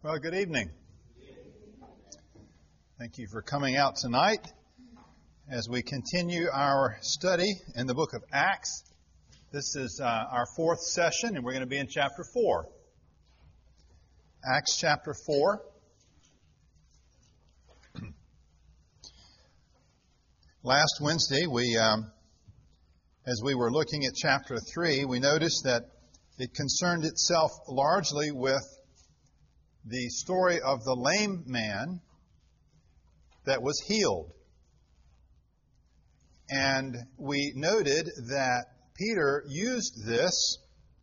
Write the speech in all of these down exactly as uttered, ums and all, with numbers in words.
Well, good evening. Thank you for coming out tonight as we continue our study in the book of Acts. This is uh, our fourth session, and we're going to be in chapter four. Acts chapter four. Last Wednesday, we, um, as we were looking at chapter three, we noticed that it concerned itself largely with the story of the lame man that was healed. And we noted that Peter used this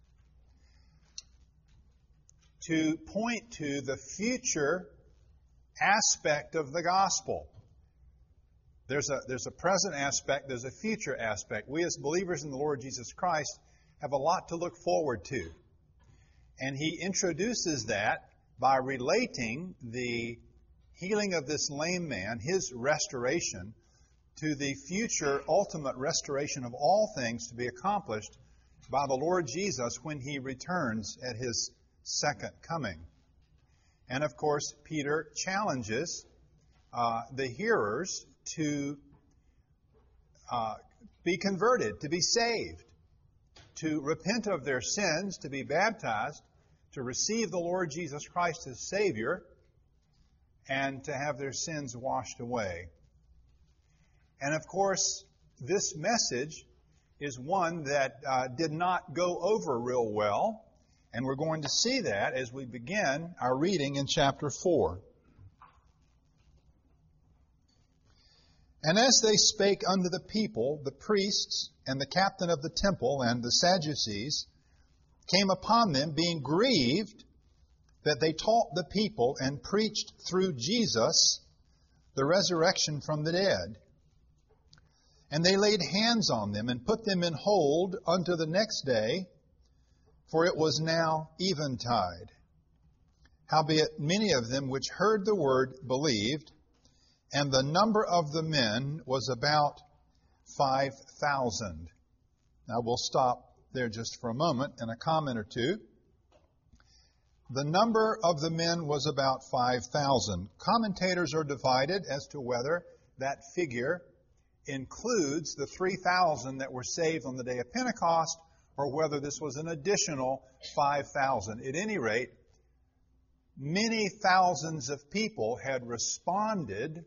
to point to the future aspect of the gospel. There's a, there's a present aspect, there's a future aspect. We as believers in the Lord Jesus Christ have a lot to look forward to. And he introduces that by relating the healing of this lame man, his restoration, to the future ultimate restoration of all things to be accomplished by the Lord Jesus when he returns at his second coming. And of course, Peter challenges uh, the hearers to uh, be converted, to be saved, to repent of their sins, to be baptized, to receive the Lord Jesus Christ as Savior, and to have their sins washed away. And of course, this message is one that uh, did not go over real well, and we're going to see that as we begin our reading in chapter four. And as they spake unto the people, the priests and the captain of the temple and the Sadducees came upon them, being grieved that they taught the people and preached through Jesus the resurrection from the dead. And they laid hands on them and put them in hold unto the next day, for it was now eventide. Howbeit many of them which heard the word believed, and the number of the men was about five thousand. Now we'll stop there just for a moment and a comment or two. The number of the men was about five thousand. Commentators are divided as to whether that figure includes the three thousand that were saved on the day of Pentecost, or whether this was an additional five thousand. At any rate, many thousands of people had responded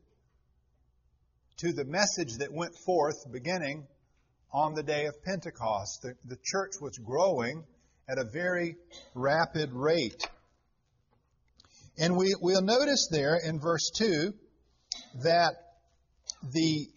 to the message that went forth beginning on the day of Pentecost. The, the church was growing at a very rapid rate. And we, we'll notice there in verse two that the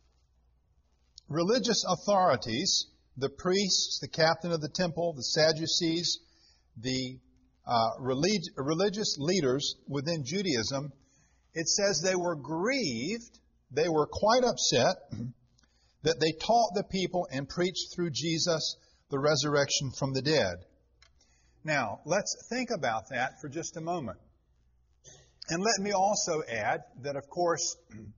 religious authorities, the priests, the captain of the temple, the Sadducees, the uh, relig- religious leaders within Judaism, it says they were grieved, they were quite upset that they taught the people and preached through Jesus the resurrection from the dead. Now, let's think about that for just a moment. And let me also add that, of course,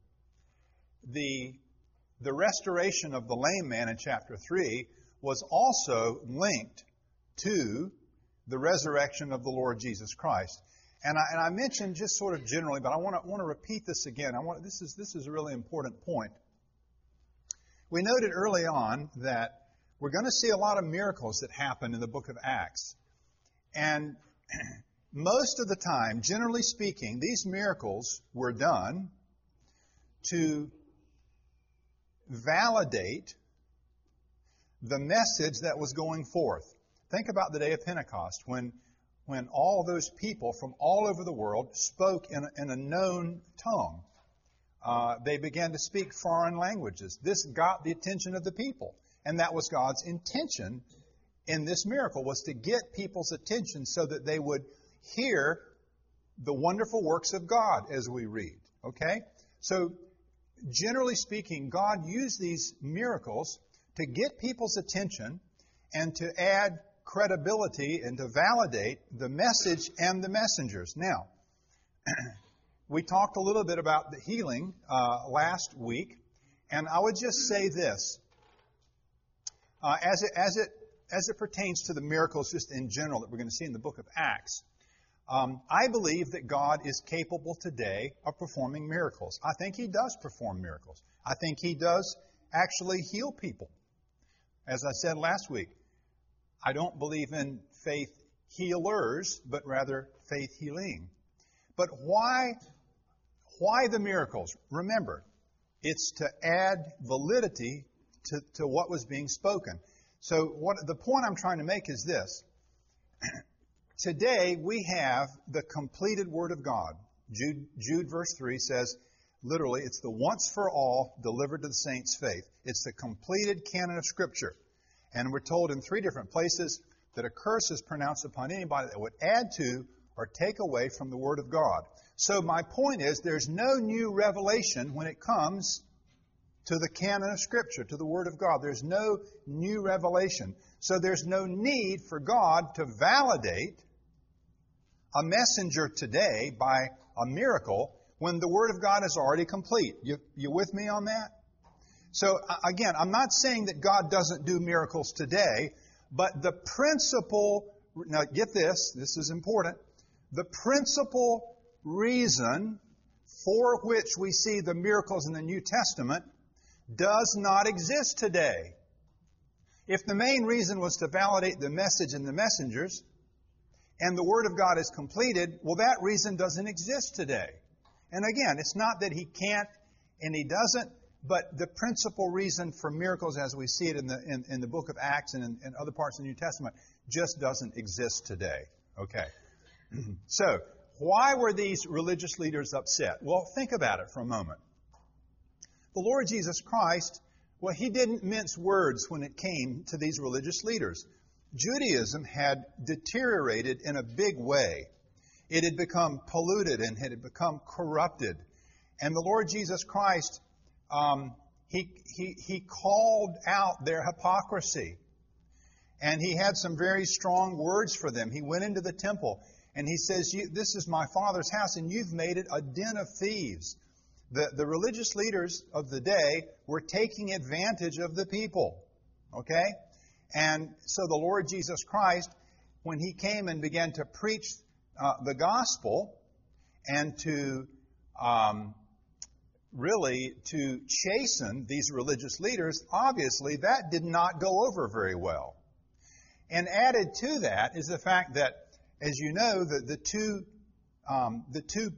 the, the restoration of the lame man in chapter three was also linked to the resurrection of the Lord Jesus Christ. And I, and I mentioned just sort of generally, but I want to want to repeat this again. I want this is this is a really important point. We noted early on that we're going to see a lot of miracles that happen in the book of Acts. And most of the time, generally speaking, these miracles were done to validate the message that was going forth. Think about the day of Pentecost when, when all those people from all over the world spoke in a, in a known tongue. Uh, they began to speak foreign languages. This got the attention of the people. And that was God's intention in this miracle, was to get people's attention so that they would hear the wonderful works of God as we read. Okay? So, generally speaking, God used these miracles to get people's attention and to add credibility and to validate the message and the messengers. Now, we talked a little bit about the healing uh, last week, and I would just say this. Uh, as it as it as it pertains to the miracles just in general that we're going to see in the book of Acts, Um, I believe that God is capable today of performing miracles. I think He does perform miracles. I think He does actually heal people. As I said last week, I don't believe in faith healers, but rather faith healing. But why, why the miracles? Remember, it's to add validity to, to what was being spoken. So what the point I'm trying to make is this. Today we have the completed Word of God. Jude, Jude verse three says, literally, it's the once for all delivered to the saints' faith. It's the completed canon of Scripture. And we're told in three different places that a curse is pronounced upon anybody that would add to or take away from the Word of God. So my point is, there's no new revelation when it comes to the canon of Scripture, to the Word of God. There's no new revelation. So there's no need for God to validate a messenger today by a miracle when the Word of God is already complete. You, you with me on that? So again, I'm not saying that God doesn't do miracles today, but the principal, now get this, this is important, the principal reason for which we see the miracles in the New Testament does not exist today. If the main reason was to validate the message and the messengers, and the Word of God is completed, well, that reason doesn't exist today. And again, it's not that He can't and He doesn't, but the principal reason for miracles as we see it in the in, in the book of Acts and in, in other parts of the New Testament just doesn't exist today. Okay. So, why were these religious leaders upset? Well, think about it for a moment. The Lord Jesus Christ, well, He didn't mince words when it came to these religious leaders. Judaism had deteriorated in a big way. It had become polluted and it had become corrupted. And the Lord Jesus Christ, um, he, he, he called out their hypocrisy. And He had some very strong words for them. He went into the temple and He says, this is my Father's house and you've made it a den of thieves. The, the religious leaders of the day were taking advantage of the people. Okay? And so the Lord Jesus Christ, when He came and began to preach uh, the gospel and to um, really to chasten these religious leaders, obviously that did not go over very well. And added to that is the fact that, as you know, the, the two um, the two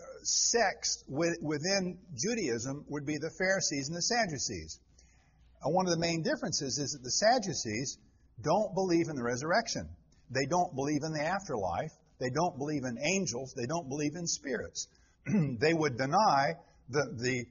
sects within Judaism would be the Pharisees and the Sadducees. One of the main differences is that the Sadducees don't believe in the resurrection. They don't believe in the afterlife. They don't believe in angels. They don't believe in spirits. They would deny the the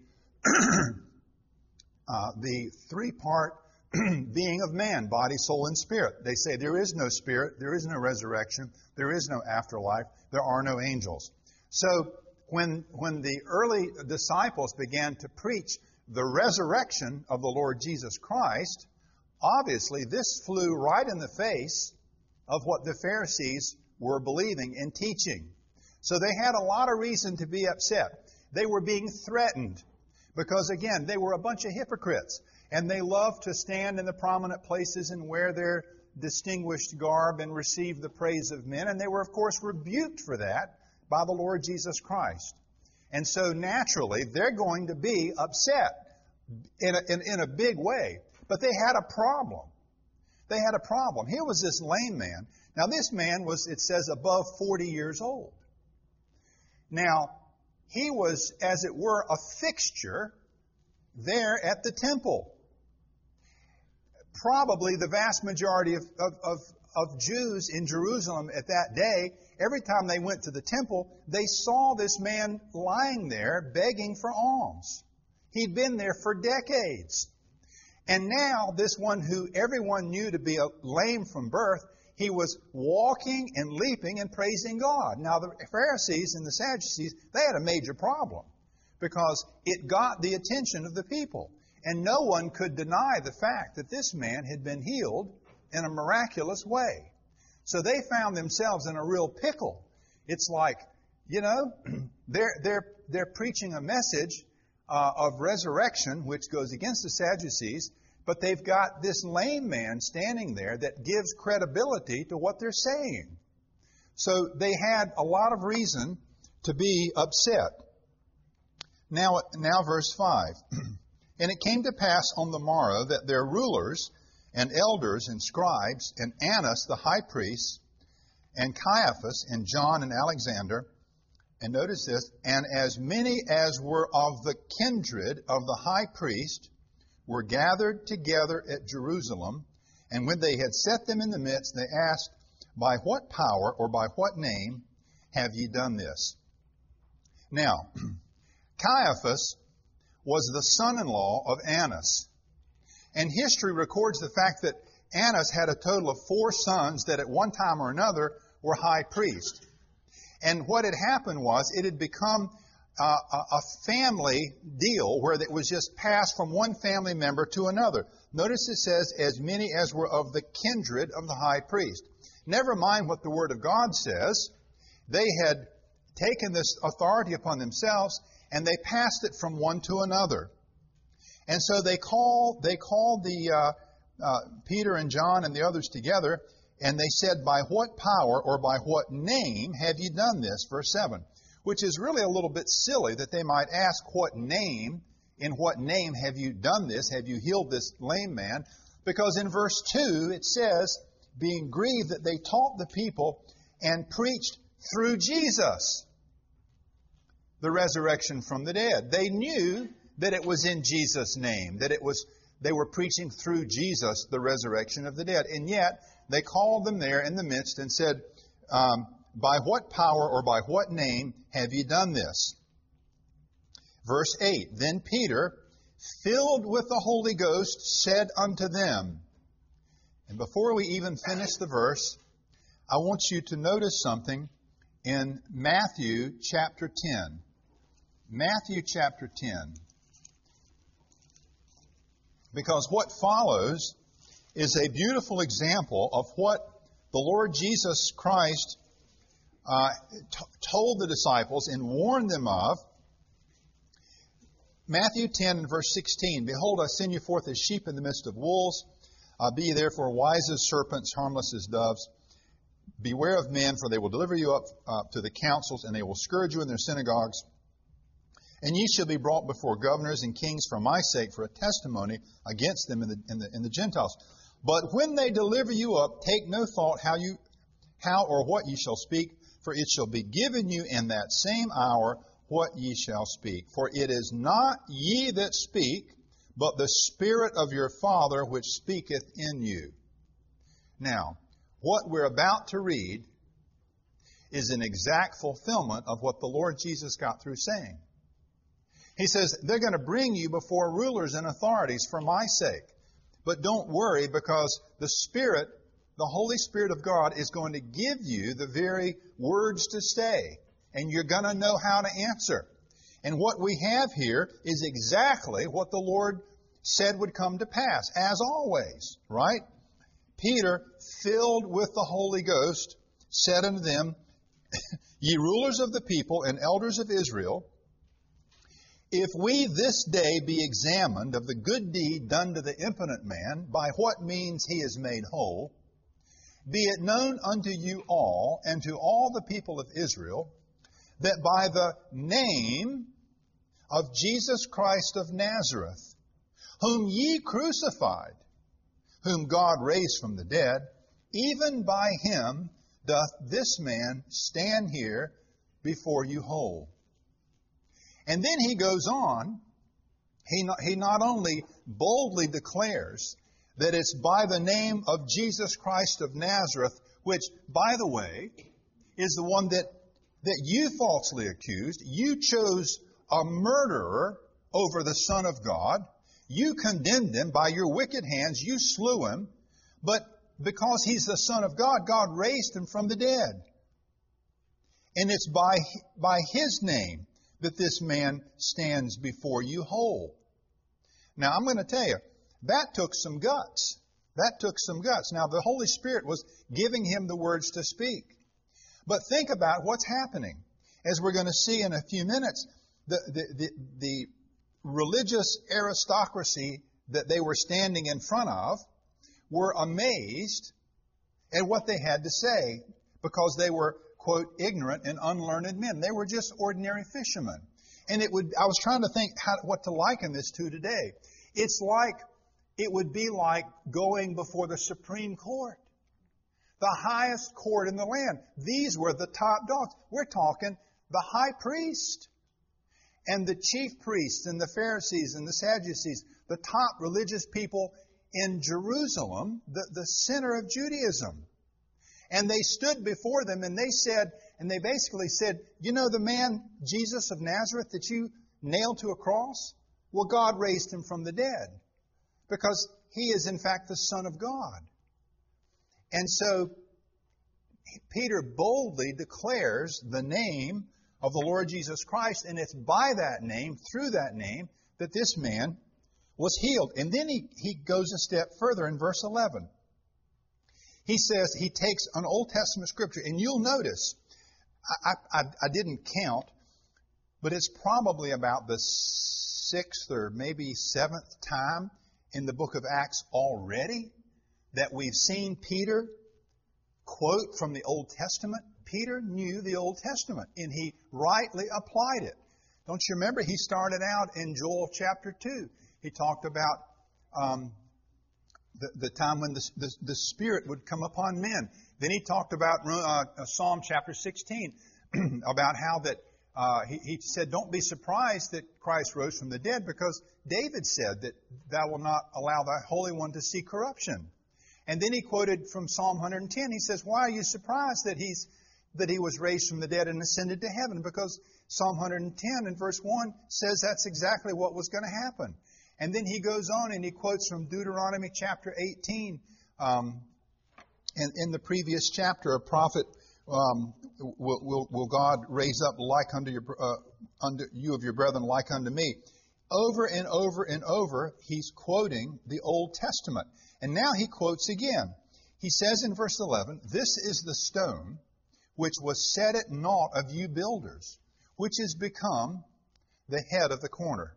uh, the three-part being of man, body, soul, and spirit. They say there is no spirit, there is no resurrection, there is no afterlife, there are no angels. So when when the early disciples began to preach the resurrection of the Lord Jesus Christ, obviously this flew right in the face of what the Pharisees were believing and teaching. So they had a lot of reason to be upset. They were being threatened because, again, they were a bunch of hypocrites, and they loved to stand in the prominent places and wear their distinguished garb and receive the praise of men, and they were, of course, rebuked for that by the Lord Jesus Christ. And so naturally, they're going to be upset in a, in, in a big way. But they had a problem. They had a problem. Here was this lame man. Now, this man was, it says, above forty years old. Now, he was, as it were, a fixture there at the temple. Probably the vast majority of, of, of, of Jews in Jerusalem at that day, every time they went to the temple, they saw this man lying there begging for alms. He'd been there for decades. And now this one who everyone knew to be lame from birth, he was walking and leaping and praising God. Now the Pharisees and the Sadducees, they had a major problem because it got the attention of the people. And no one could deny the fact that this man had been healed in a miraculous way. So they found themselves in a real pickle. It's like, you know, they're they're they're preaching a message uh, of resurrection, which goes against the Sadducees, but they've got this lame man standing there that gives credibility to what they're saying. So they had a lot of reason to be upset. Now, now verse five. And it came to pass on the morrow that their rulers and elders and scribes and Annas the high priest and Caiaphas and John and Alexander, and notice this, and as many as were of the kindred of the high priest were gathered together at Jerusalem, and when they had set them in the midst, they asked, by what power or by what name have ye done this? Now, Caiaphas was the son-in-law of Annas. And history records the fact that Annas had a total of four sons that at one time or another were high priests. And what had happened was it had become uh, a family deal where it was just passed from one family member to another. Notice it says, as many as were of the kindred of the high priest. Never mind what the Word of God says. They had taken this authority upon themselves, and they passed it from one to another. And so they call they called the uh, uh, Peter and John and the others together, and they said, by what power or by what name have you done this? Verse seven. Which is really a little bit silly that they might ask what name, in what name have you done this? Have you healed this lame man? Because in verse two it says, being grieved that they taught the people and preached through Jesus the resurrection from the dead. They knew that it was in Jesus' name, that it was they were preaching through Jesus the resurrection of the dead. And yet they called them there in the midst and said, um, by what power or by what name have ye done this? Verse eight, then Peter, filled with the Holy Ghost, said unto them, and before we even finish the verse, I want you to notice something in Matthew chapter ten. Matthew chapter ten. Because what follows is a beautiful example of what the Lord Jesus Christ uh, t- told the disciples and warned them of. Matthew ten and verse sixteen, behold, I send you forth as sheep in the midst of wolves. Uh, be ye therefore wise as serpents, harmless as doves. Beware of men, for they will deliver you up uh, to the councils, and they will scourge you in their synagogues. And ye shall be brought before governors and kings for my sake, for a testimony against them in the, in the, in the Gentiles. But when they deliver you up, take no thought how you, how or what ye shall speak, for it shall be given you in that same hour what ye shall speak. For it is not ye that speak, but the Spirit of your Father which speaketh in you. Now, what we're about to read is an exact fulfillment of what the Lord Jesus got through saying. He says, they're going to bring you before rulers and authorities for my sake. But don't worry, because the Spirit, the Holy Spirit of God, is going to give you the very words to say. And you're going to know how to answer. And what we have here is exactly what the Lord said would come to pass, as always, right? Peter, filled with the Holy Ghost, said unto them, ye rulers of the people and elders of Israel, if we this day be examined of the good deed done to the impotent man, by what means he is made whole, be it known unto you all and to all the people of Israel, that by the name of Jesus Christ of Nazareth, whom ye crucified, whom God raised from the dead, even by him doth this man stand here before you whole. And then he goes on, he not, he not only boldly declares that it's by the name of Jesus Christ of Nazareth, which, by the way, is the one that, that you falsely accused. You chose a murderer over the Son of God. You condemned him by your wicked hands. You slew him. But because he's the Son of God, God raised him from the dead. And it's by, by his name that this man stands before you whole. Now, I'm going to tell you, that took some guts. That took some guts. Now, the Holy Spirit was giving him the words to speak. But think about what's happening. As we're going to see in a few minutes, the, the, the, the religious aristocracy that they were standing in front of were amazed at what they had to say, because they were quote, ignorant and unlearned men. They were just ordinary fishermen. And it would, I was trying to think how, what to liken this to today. It's like, it would be like going before the Supreme Court, the highest court in the land. These were the top dogs. We're talking the high priest and the chief priests and the Pharisees and the Sadducees, the top religious people in Jerusalem, the, the center of Judaism. And they stood before them and they said, and they basically said, you know the man, Jesus of Nazareth, that you nailed to a cross? Well, God raised him from the dead because he is in fact the Son of God. And so Peter boldly declares the name of the Lord Jesus Christ, and it's by that name, through that name, that this man was healed. And then he, he goes a step further in verse eleven. He says, he takes an Old Testament scripture, and you'll notice, I, I, I didn't count, but it's probably about the sixth or maybe seventh time in the book of Acts already that we've seen Peter quote from the Old Testament. Peter knew the Old Testament, and he rightly applied it. Don't you remember? He started out in Joel chapter two. He talked about um, the, the time when the, the, the Spirit would come upon men. Then he talked about uh, Psalm chapter sixteen, about how that uh, he, he said, don't be surprised that Christ rose from the dead, because David said that thou wilt not allow thy Holy One to see corruption. And then he quoted from Psalm one hundred ten. He says, why are you surprised that he's that he was raised from the dead and ascended to heaven? Because Psalm one hundred ten and verse one says that's exactly what was going to happen. And then he goes on and he quotes from Deuteronomy chapter eighteen. Um, and in the previous chapter, a prophet, um, will, will, will God raise up like unto your, uh, unto you of your brethren like unto me. Over and over and over, he's quoting the Old Testament. And now he quotes again. He says in verse eleven, this is the stone which was set at naught of you builders, which is become the head of the corner.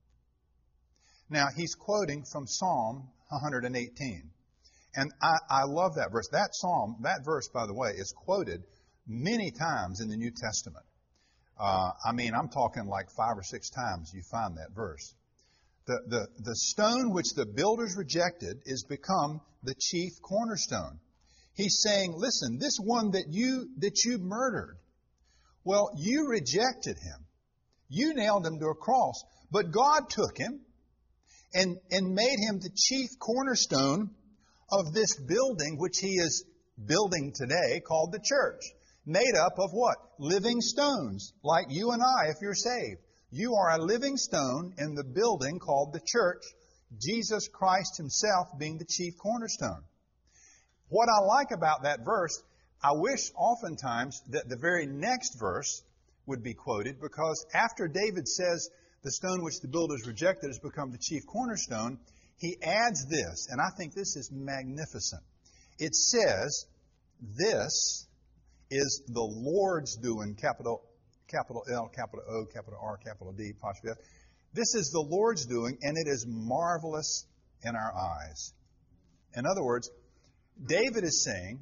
Now, he's quoting from Psalm one hundred eighteen. And I, I love that verse. That psalm, that verse, by the way, is quoted many times in the New Testament. Uh, I mean, I'm talking like five or six times you find that verse. The, the, the stone which the builders rejected is become the chief cornerstone. He's saying, listen, this one that you that you murdered, well, you rejected him. You nailed him to a cross. But God took him and, and made him the chief cornerstone of this building, which he is building today, called the church. Made up of what? Living stones, like you and I, if you're saved. You are a living stone in the building called the church, Jesus Christ himself being the chief cornerstone. What I like about that verse, I wish oftentimes that the very next verse would be quoted, because after David says the stone which the builders rejected has become the chief cornerstone, he adds this, and I think this is magnificent. It says, this is the Lord's doing, capital capital L, capital O, capital R, capital D, apostrophe F. This is the Lord's doing, and it is marvelous in our eyes. In other words, David is saying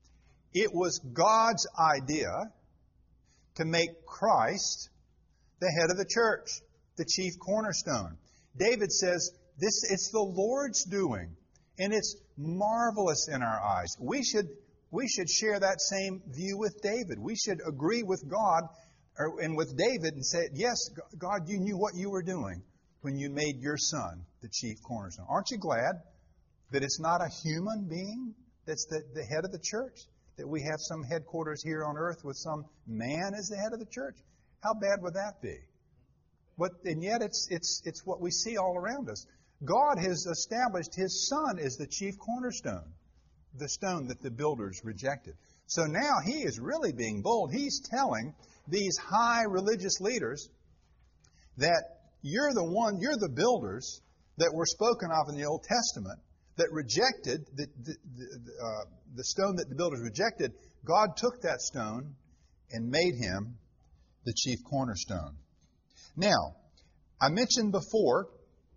it was God's idea to make Christ the head of the church, the chief cornerstone. David says this it's the Lord's doing, and it's marvelous in our eyes. We should we should share that same view with David. We should agree with God or, and with David and say, yes, God, you knew what you were doing when you made your son the chief cornerstone. Aren't you glad that it's not a human being that's the, the head of the church? That we have some headquarters here on earth with some man as the head of the church? How bad would that be? But, and yet it's, it's, it's what we see all around us. God has established His Son as the chief cornerstone, the stone that the builders rejected. So now He is really being bold. He's telling these high religious leaders that you're the one, you're the builders that were spoken of in the Old Testament that rejected the, the, the, uh, the stone that the builders rejected. God took that stone and made Him the chief cornerstone. Now, I mentioned before,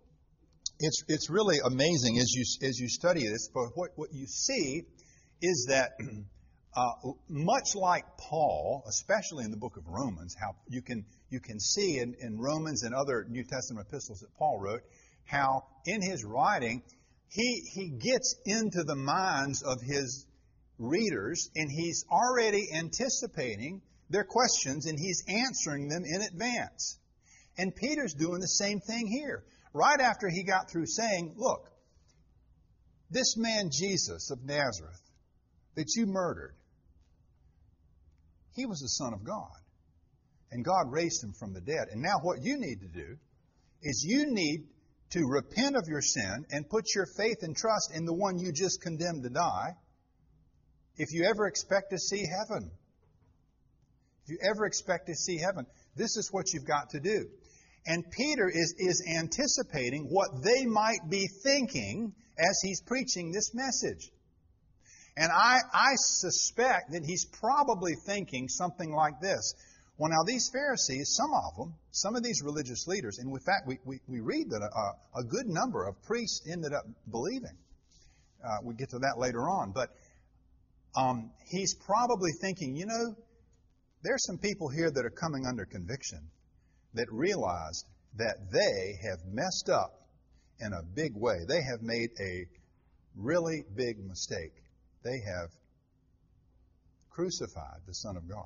it's it's really amazing as you as you study this, but what, what you see is that uh, much like Paul, especially in the book of Romans, how you can you can see in, in Romans and other New Testament epistles that Paul wrote, how in his writing he he gets into the minds of his readers, and he's already anticipating their questions, and he's answering them in advance. And Peter's doing the same thing here. Right after he got through saying, look, this man Jesus of Nazareth that you murdered, he was the Son of God. And God raised him from the dead. And now what you need to do is you need to repent of your sin and put your faith and trust in the one you just condemned to die if you ever expect to see heaven. If you ever expect to see heaven, this is what you've got to do. And Peter is, is anticipating what they might be thinking as he's preaching this message. And I, I suspect that he's probably thinking something like this. Well, now these Pharisees, some of them, some of these religious leaders, and in fact we, we, we read that a, a good number of priests ended up believing. Uh, we'll get to that later on. But um, he's probably thinking, you know, there's some people here that are coming under conviction that realized that they have messed up in a big way. They have made a really big mistake. They have crucified the Son of God.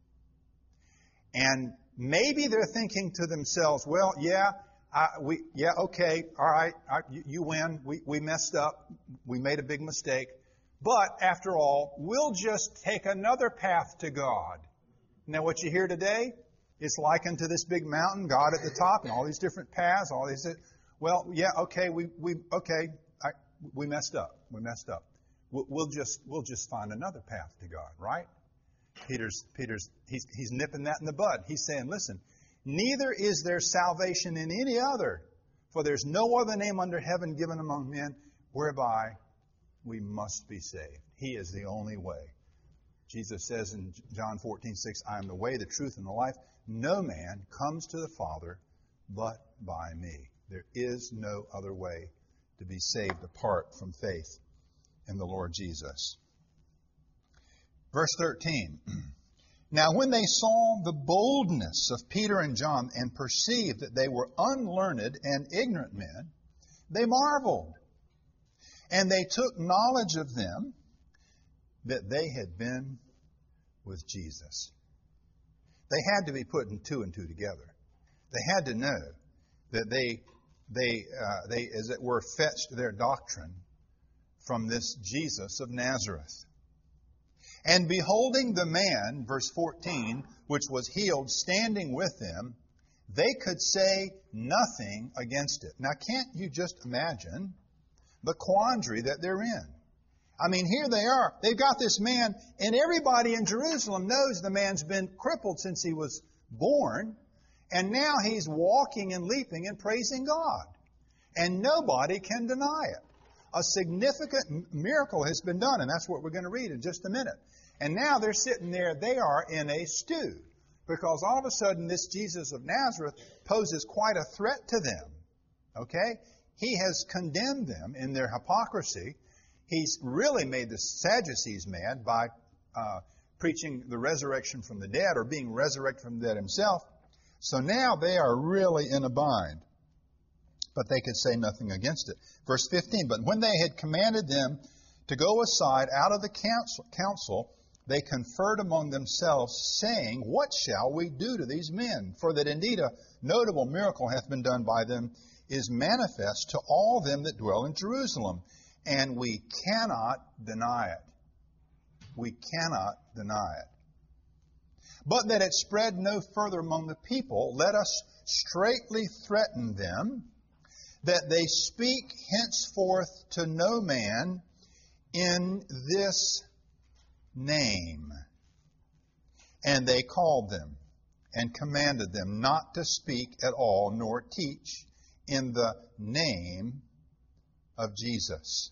And maybe they're thinking to themselves, well, yeah, I, we, yeah, okay, all right, I, you, you win. We, we messed up. We made a big mistake. But after all, we'll just take another path to God. Now, what you hear today is likened to this big mountain, God at the top, and all these different paths, all these. Well, yeah, okay, we, we, okay, I, we messed up. We messed up. We'll, we'll just, we'll just find another path to God, right? Peter's, Peter's, he's, he's nipping that in the bud. He's saying, listen, neither is there salvation in any other, for there's no other name under heaven given among men whereby we must be saved. He is the only way. Jesus says in John fourteen six, I am the way, the truth, and the life. No man comes to the Father but by me. There is no other way to be saved apart from faith in the Lord Jesus. Verse thirteen. Now when they saw the boldness of Peter and John and perceived that they were unlearned and ignorant men, they marveled. And they took knowledge of them that they had been with Jesus. They had to be putting two and two together. They had to know that they, they, uh, they, as it were, fetched their doctrine from this Jesus of Nazareth. And beholding the man, verse fourteen, which was healed, standing with them, they could say nothing against it. Now, can't you just imagine the quandary that they're in? I mean, here they are. They've got this man, and everybody in Jerusalem knows the man's been crippled since he was born, and now he's walking and leaping and praising God. And nobody can deny it. A significant miracle has been done, and that's what we're going to read in just a minute. And now they're sitting there, they are in a stew, because all of a sudden this Jesus of Nazareth poses quite a threat to them. Okay? He has condemned them in their hypocrisy. He's really made the Sadducees mad by uh, preaching the resurrection from the dead, or being resurrected from the dead himself. So now they are really in a bind. But they could say nothing against it. Verse fifteen, but when they had commanded them to go aside out of the council, council, they conferred among themselves, saying, what shall we do to these men? For that indeed a notable miracle hath been done by them, is manifest to all them that dwell in Jerusalem. And we cannot deny it. We cannot deny it. But that it spread no further among the people, let us straitly threaten them, that they speak henceforth to no man in this name. And they called them and commanded them not to speak at all, nor teach in the name of Jesus.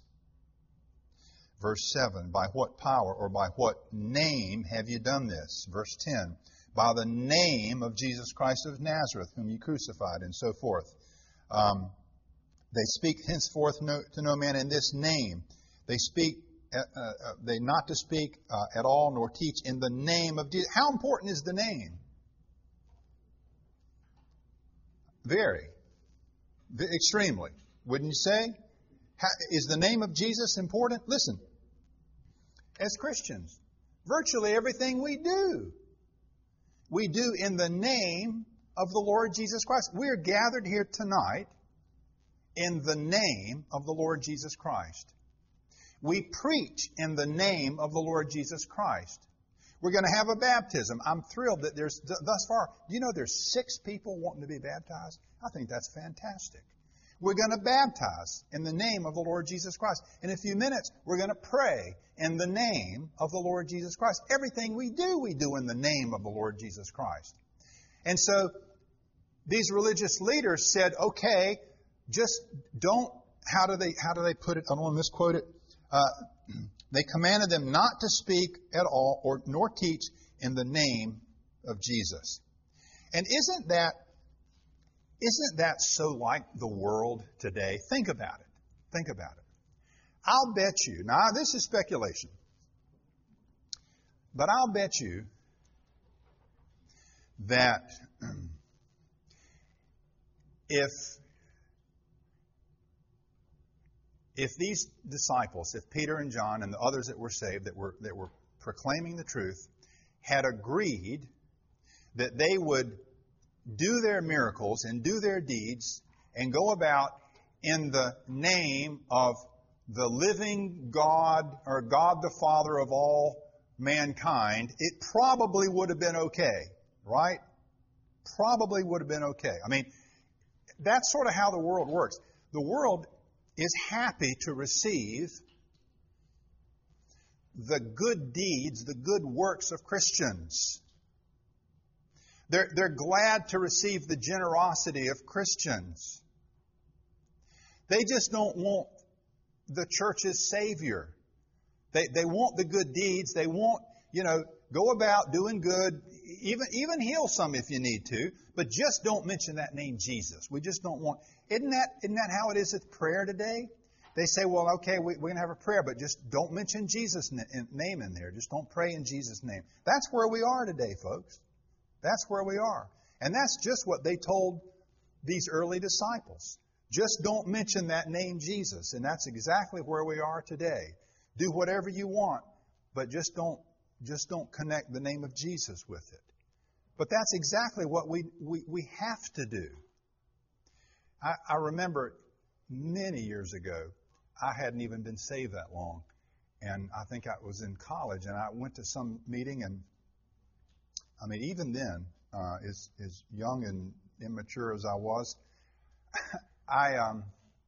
Verse seven, by what power or by what name have you done this? Verse ten, by the name of Jesus Christ of Nazareth, whom you crucified, and so forth. Um, they speak henceforth no, to no man in this name. They speak uh, uh, they not to speak uh, at all nor teach in the name of Jesus. How important is the name? Very. Extremely. Wouldn't you say? How, is the name of Jesus important? Listen, as Christians, virtually everything we do, we do in the name of the Lord Jesus Christ. We are gathered here tonight in the name of the Lord Jesus Christ. We preach in the name of the Lord Jesus Christ. We're going to have a baptism. I'm thrilled that there's, thus far, do you know there's six people wanting to be baptized? I think that's fantastic. We're going to baptize in the name of the Lord Jesus Christ. In a few minutes, we're going to pray in the name of the Lord Jesus Christ. Everything we do, we do in the name of the Lord Jesus Christ. And so these religious leaders said, okay, just don't, how do they, how do they put it? I don't want to misquote it. Uh, they commanded them not to speak at all or nor teach in the name of Jesus. And isn't that Isn't that so like the world today? Think about it. Think about it. I'll bet you, now this is speculation, but I'll bet you that if if these disciples, if Peter and John and the others that were saved, that were that were proclaiming the truth, had agreed that they would do their miracles and do their deeds and go about in the name of the living God or God the Father of all mankind, it probably would have been okay, right? Probably would have been okay. I mean, that's sort of how the world works. The world is happy to receive the good deeds, the good works of Christians. They're, they're glad to receive the generosity of Christians. They just don't want the church's Savior. They, they want the good deeds. They want, you know, go about doing good, even, even heal some if you need to, but just don't mention that name Jesus. We just don't want, isn't that, isn't that how it is with prayer today? They say, well, okay, we, we're going to have a prayer, but just don't mention Jesus' name in there. Just don't pray in Jesus' name. That's where we are today, folks. That's where we are. And that's just what they told these early disciples. Just don't mention that name Jesus. And that's exactly where we are today. Do whatever you want, but just don't, just don't connect the name of Jesus with it. But that's exactly what we, we, we have to do. I, I remember many years ago, I hadn't even been saved that long. And I think I was in college, and I went to some meeting, and I mean, even then, uh, as, as young and immature as I was, I um,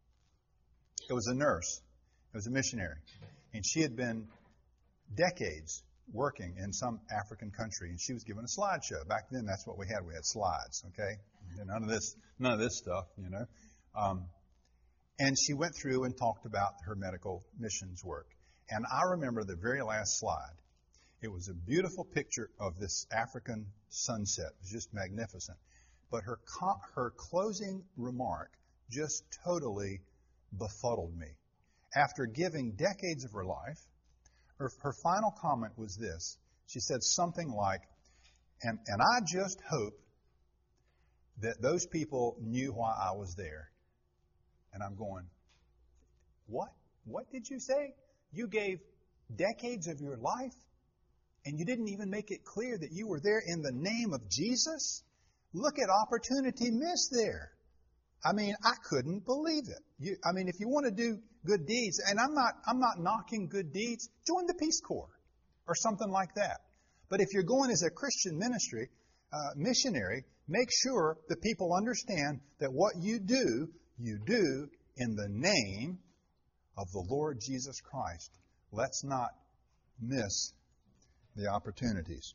it was a nurse. It was a missionary. And she had been decades working in some African country, and she was given a slideshow. Back then, that's what we had. We had slides, okay? None of this, none of this stuff, you know. Um, and she went through and talked about her medical missions work. And I remember the very last slide. It was a beautiful picture of this African sunset. It was just magnificent. But her co- her closing remark just totally befuddled me. After giving decades of her life, her, her final comment was this. She said something like, and, and I just hope that those people knew why I was there. And I'm going, what? What did you say? You gave decades of your life? And you didn't even make it clear that you were there in the name of Jesus? Look at opportunity missed there. I mean, I couldn't believe it. You, I mean, if you want to do good deeds, and I'm not, I'm not knocking good deeds, join the Peace Corps or something like that. But if you're going as a Christian ministry, uh, missionary, make sure that people understand that what you do, you do in the name of the Lord Jesus Christ. Let's not miss the opportunities.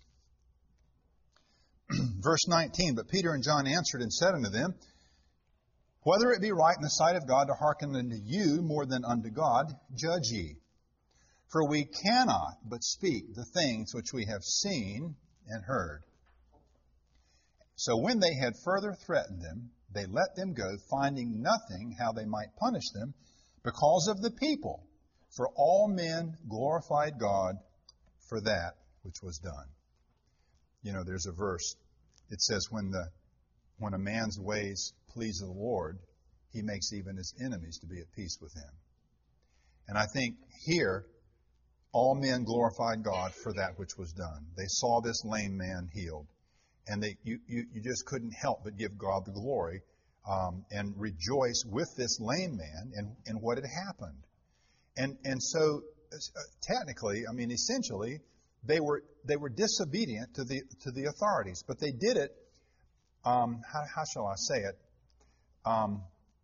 Verse nineteen, but Peter and John answered and said unto them, whether it be right in the sight of God to hearken unto you more than unto God, judge ye. For we cannot but speak the things which we have seen and heard. So when they had further threatened them, they let them go, finding nothing how they might punish them because of the people, For all men glorified God for that which was done. You know, there's a verse. It says, when the when a man's ways please the Lord, he makes even his enemies to be at peace with him. And I think here, all men glorified God for that which was done. They saw this lame man healed. And they, you, you, you just couldn't help but give God the glory um, and rejoice with this lame man and, and what had happened. And and so uh, technically, I mean, essentially, they were they were disobedient to the to the authorities, but they did it. Um, how, how shall I say it? Um,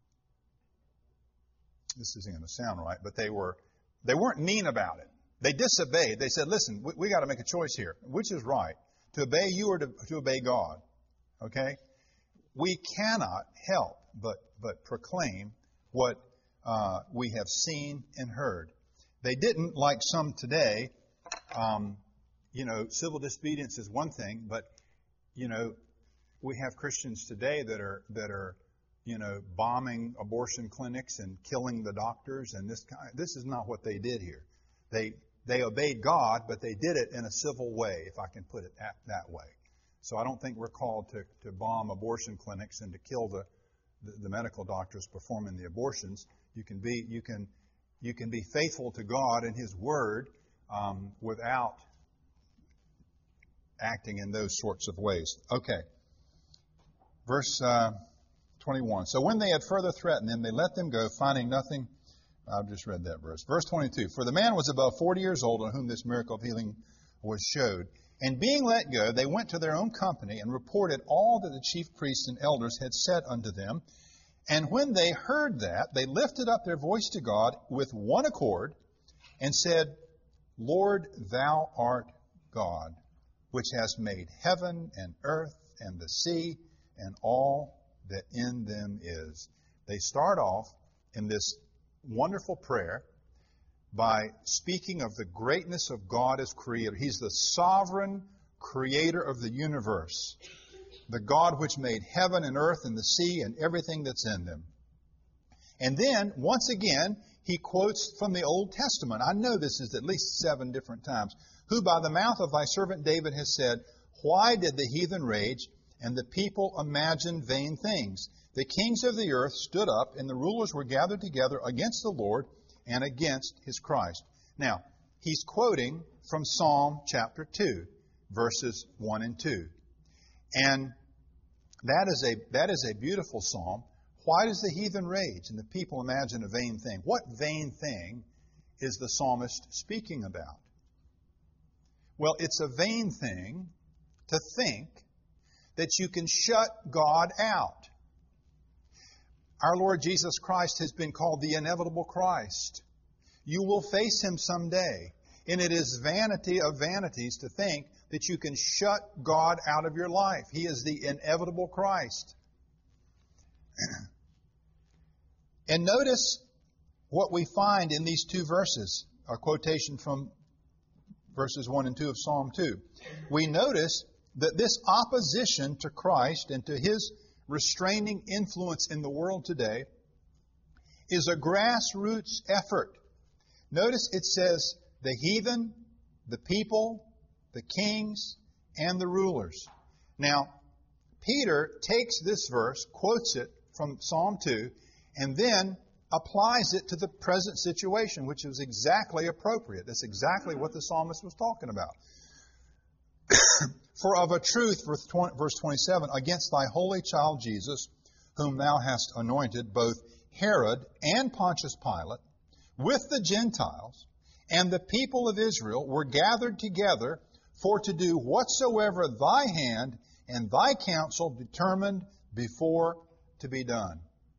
this isn't going to sound right, but they were they weren't mean about it. They disobeyed. They said, "Listen, we, we got to make a choice here. Which is right? To obey you or to, to obey God?" Okay? We cannot help but but proclaim what uh, we have seen and heard. They didn't, like some today. Um, you know, civil disobedience is one thing, but you know, we have Christians today that are that are, you know, bombing abortion clinics and killing the doctors, and this kind. This is not what they did here. They they obeyed God, but they did it in a civil way, if I can put it that, that way. So I don't think we're called to, to bomb abortion clinics and to kill the, the, the medical doctors performing the abortions. You can be you can you can be faithful to God and His Word um, without acting in those sorts of ways. Okay. Verse uh, twenty-one. So when they had further threatened them, they let them go, finding nothing. I've just read that verse. Verse twenty-two. For the man was above forty years old on whom this miracle of healing was showed. And being let go, they went to their own company and reported all that the chief priests and elders had said unto them. And when they heard that, they lifted up their voice to God with one accord and said, Lord, thou art God, which hast made heaven and earth and the sea and all that in them is. They start off in this wonderful prayer by speaking of the greatness of God as creator. He's the sovereign creator of the universe, the God which made heaven and earth and the sea and everything that's in them. And then, once again, he quotes from the Old Testament. I know this is at least seven different times. Who by the mouth of thy servant David has said, why did the heathen rage and the people imagine vain things? The kings of the earth stood up and the rulers were gathered together against the Lord and against His Christ. Now, he's quoting from Psalm chapter two, verses one and two. And that is a that is a beautiful psalm. Why does the heathen rage and the people imagine a vain thing? What vain thing is the psalmist speaking about? Well, it's a vain thing to think that you can shut God out. Our Lord Jesus Christ has been called the inevitable Christ. You will face Him someday. And it is vanity of vanities to think that you can shut God out of your life. He is the inevitable Christ. And notice what we find in these two verses, a quotation from verses one and two of Psalm two. We notice that this opposition to Christ and to His restraining influence in the world today is a grassroots effort. Notice it says the heathen, the people, the kings, and the rulers. Now, Peter takes this verse, quotes it from Psalm two, and then applies it to the present situation, which is exactly appropriate. That's exactly what the psalmist was talking about. For of a truth, verse twenty-seven, against thy holy child Jesus, whom thou hast anointed, both Herod and Pontius Pilate, with the Gentiles, and the people of Israel were gathered together for to do whatsoever thy hand and thy counsel determined before to be done.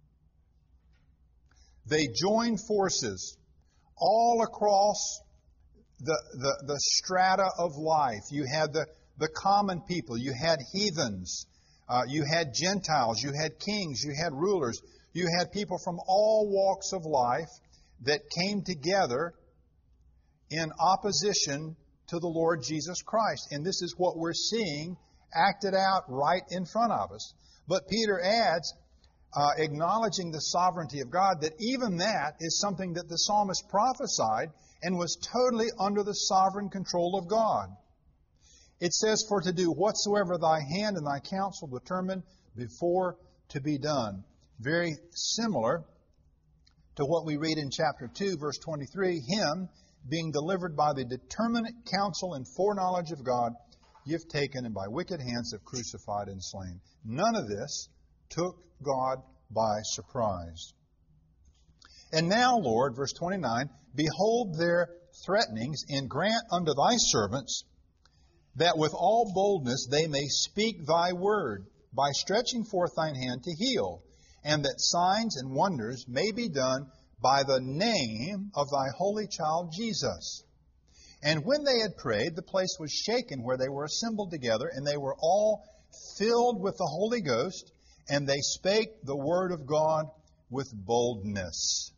They joined forces all across the, the, the strata of life. You had the, the common people. You had heathens. Uh, you had Gentiles. You had kings. You had rulers. You had people from all walks of life that came together in opposition to the Lord Jesus Christ. And this is what we're seeing acted out right in front of us. But Peter adds, uh, acknowledging the sovereignty of God, that even that is something that the psalmist prophesied and was totally under the sovereign control of God. It says, "For to do whatsoever thy hand and thy counsel determine before to be done." Very similar to what we read in chapter two, verse twenty-three, "Him, being delivered by the determinate counsel and foreknowledge of God, you've taken and by wicked hands have crucified and slain." None of this took God by surprise. "And now, Lord," verse twenty-nine, "behold their threatenings, and grant unto thy servants that with all boldness they may speak thy word, by stretching forth thine hand to heal, and that signs and wonders may be done by the name of thy holy child Jesus." And when they had prayed, the place was shaken where they were assembled together, and they were all filled with the Holy Ghost, and they spake the word of God with boldness.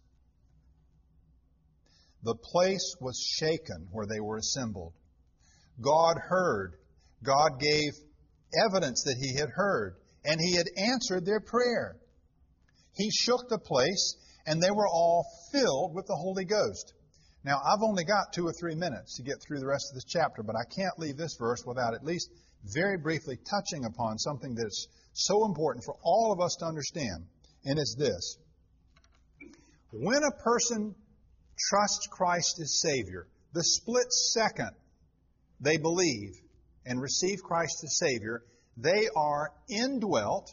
The place was shaken where they were assembled. God heard. God gave evidence that He had heard, and He had answered their prayer. He shook the place, and they were all filled with the Holy Ghost. Now, I've only got two or three minutes to get through the rest of this chapter, but I can't leave this verse without at least very briefly touching upon something that's so important for all of us to understand, and it's this. When a person trusts Christ as Savior, the split second they believe and receive Christ as Savior, they are indwelt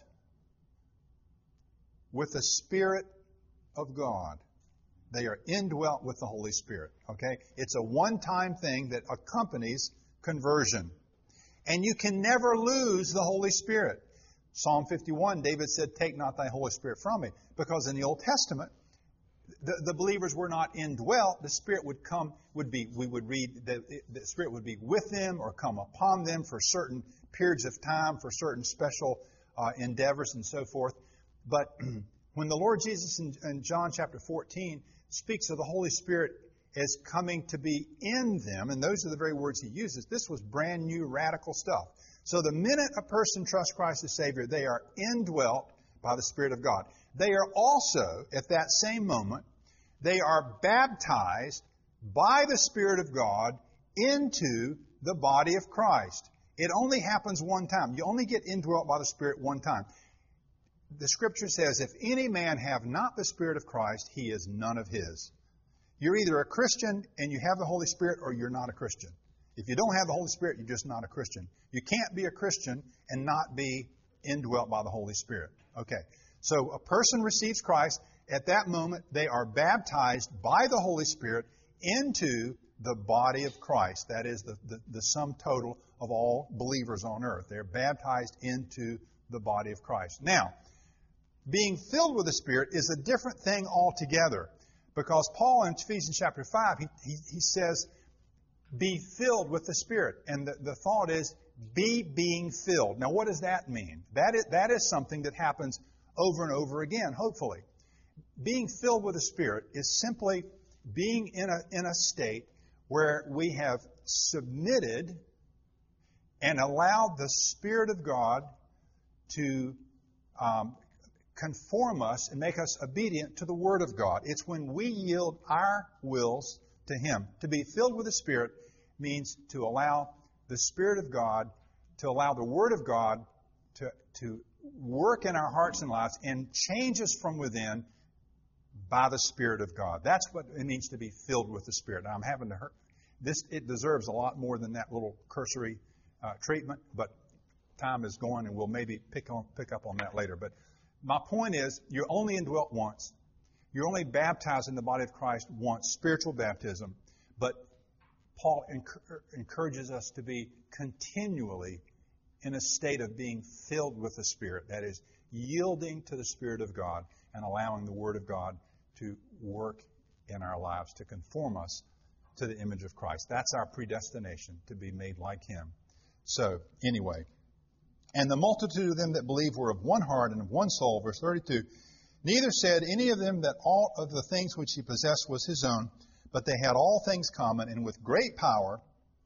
with the Spirit of God. They are indwelt with the Holy Spirit. Okay? It's a one-time thing that accompanies conversion. And you can never lose the Holy Spirit. Psalm fifty-one, David said, "Take not thy Holy Spirit from me." Because in the Old Testament, the, the believers were not indwelt. The Spirit would come, would be, we would read, the, the Spirit would be with them or come upon them for certain periods of time, for certain special uh, endeavors and so forth. But when the Lord Jesus in, in John chapter fourteen speaks of the Holy Spirit as coming to be in them, and those are the very words He uses, this was brand new, radical stuff. So the minute a person trusts Christ as Savior, they are indwelt by the Spirit of God. They are also, at that same moment, they are baptized by the Spirit of God into the body of Christ. It only happens one time. You only get indwelt by the Spirit one time. The Scripture says, "If any man have not the Spirit of Christ, he is none of His." You're either a Christian and you have the Holy Spirit, or you're not a Christian. If you don't have the Holy Spirit, you're just not a Christian. You can't be a Christian and not be indwelt by the Holy Spirit. Okay. So a person receives Christ. At that moment, they are baptized by the Holy Spirit into the body of Christ. That is the, the, the sum total of all believers on earth. They're baptized into the body of Christ. Now, being filled with the Spirit is a different thing altogether. Because Paul in Ephesians chapter five, he, he, he says, be filled with the Spirit. And the, the thought is, be being filled. Now, what does that mean? That is, that is something that happens over and over again, hopefully. Being filled with the Spirit is simply being in a, in a state where we have submitted and allowed the Spirit of God to um, conform us and make us obedient to the Word of God. It's when we yield our wills to Him. To be filled with the Spirit means to allow the Spirit of God, to allow the Word of God to, to work in our hearts and lives and change us from within by the Spirit of God. That's what it means to be filled with the Spirit. Now, I'm having to hurt. This, it deserves a lot more than that little cursory uh, treatment, but time is going and we'll maybe pick on, pick up on that later. But my point is, you're only indwelt once. You're only baptized in the body of Christ once, spiritual baptism. But Paul encourages us to be continually in a state of being filled with the Spirit. That is, yielding to the Spirit of God and allowing the Word of God to work in our lives, to conform us to the image of Christ. That's our predestination, to be made like Him. So, anyway. And the multitude of them that believed were of one heart and of one soul, verse thirty-two. Neither said any of them that all of the things which he possessed was his own, but they had all things common, and with great power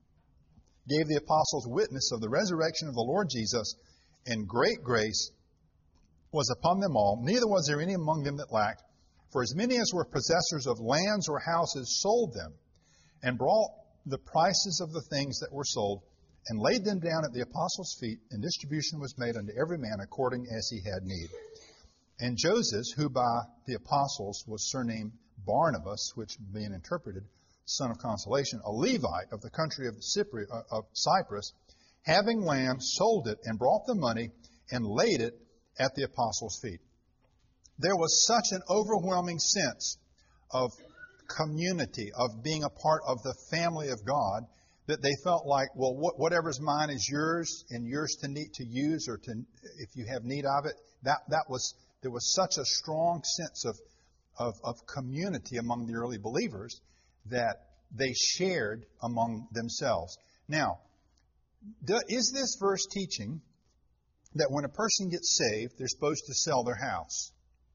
gave the apostles witness of the resurrection of the Lord Jesus, and great grace was upon them all, neither was there any among them that lacked. For as many as were possessors of lands or houses sold them, and brought the prices of the things that were sold, and laid them down at the apostles' feet, and distribution was made unto every man according as he had need. And Joseph, who by the apostles was surnamed Barnabas, which being interpreted, son of consolation, a Levite of the country of, Cypri, uh, of Cyprus, having land, sold it, and brought the money, and laid it at the apostles' feet. There was such an overwhelming sense of community, of being a part of the family of God, that they felt like, well, whatever's mine is yours, and yours to need to use, or to if you have need of it. That that was there was such a strong sense of of, of community among the early believers that they shared among themselves. Now, do, is this verse teaching that when a person gets saved, they're supposed to sell their house?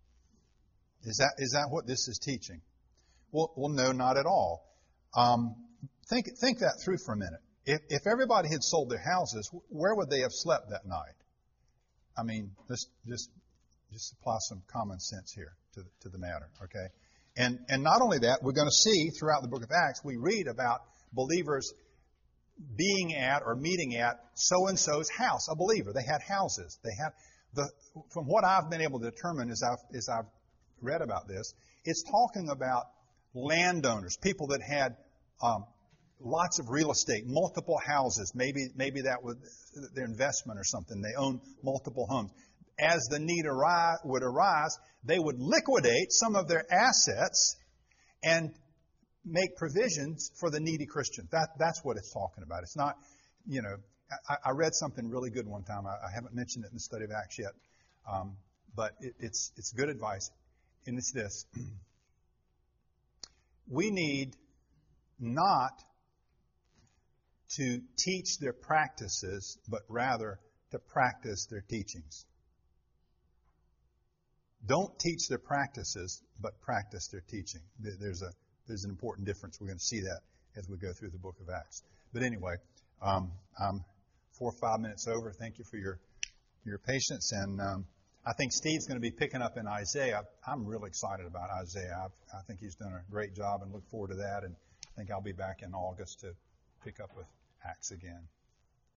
Is that is that what this is teaching? Well, well no, not at all. Um, think think that through for a minute. If, if everybody had sold their houses, where would they have slept that night? I mean, let's just just apply some common sense here to the, to the matter, okay? And and not only that, we're going to see throughout the book of Acts, we read about believers being at or meeting at so-and-so's house, a believer. They had houses. They had the from what I've been able to determine as I've as I've read about this, it's talking about landowners, people that had um, lots of real estate, multiple houses. Maybe maybe that was their investment or something. They owned multiple homes. As the need arise, would arise, they would liquidate some of their assets and make provisions for the needy Christian. That that's what it's talking about. It's not, you know, I, I read something really good one time. I, I haven't mentioned it in the study of Acts yet, um, but it, it's it's good advice, and it's this: we need not to teach their practices, but rather to practice their teachings. Don't teach their practices, but practice their teaching. There's a there's an important difference. We're going to see that as we go through the book of Acts. But anyway, um, I'm four or five minutes over. Thank you for your your patience, and um, I think Steve's going to be picking up in Isaiah. I'm really excited about Isaiah. I've, I think he's done a great job, and look forward to that. And I think I'll be back in August to pick up with Acts again.